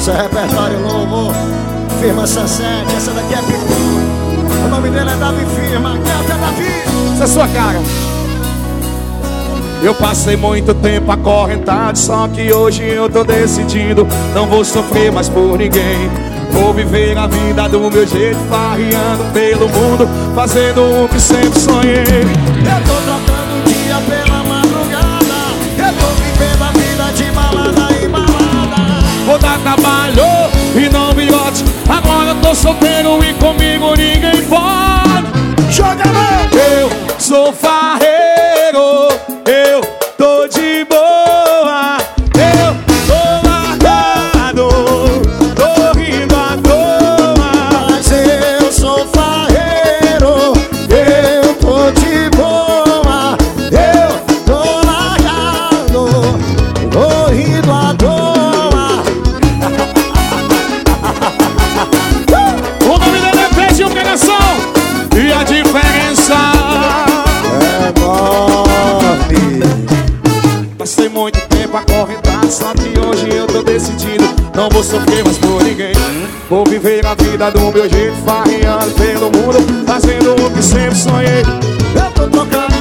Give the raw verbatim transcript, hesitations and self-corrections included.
Esse é repertório novo. Firma Sunset, essa daqui é Pitu. O nome dele é Davi Firma. Aqui é Davi. Essa é a sua cara. Eu passei muito tempo acorrentado, só que hoje eu tô decidido. Não vou sofrer mais por ninguém. Vou viver a vida do meu jeito, farreando pelo mundo, fazendo o que sempre sonhei. Eu tô trocando o dia pela madrugada. Eu tô vivendo a vida de balada e balada. Vou dar trabalho e não virote. Agora eu tô solteiro e comigo ninguém pode. Joga a mão! Eu sou farreiro, eu tô de boa. Eu tô largado, tô rindo à toa. Mas eu sou farreiro, eu tô de boa. Eu tô largado, tô rindo à toa. O nome dele é Peixe e Operação. E a diferença é enorme. Passei muito tempo acorrentado, só que hoje eu tô decidido. Não vou sofrer mais por ninguém. Vou viver a vida do meu jeito, farreando pelo mundo, fazendo o que sempre sonhei. Eu tô tocando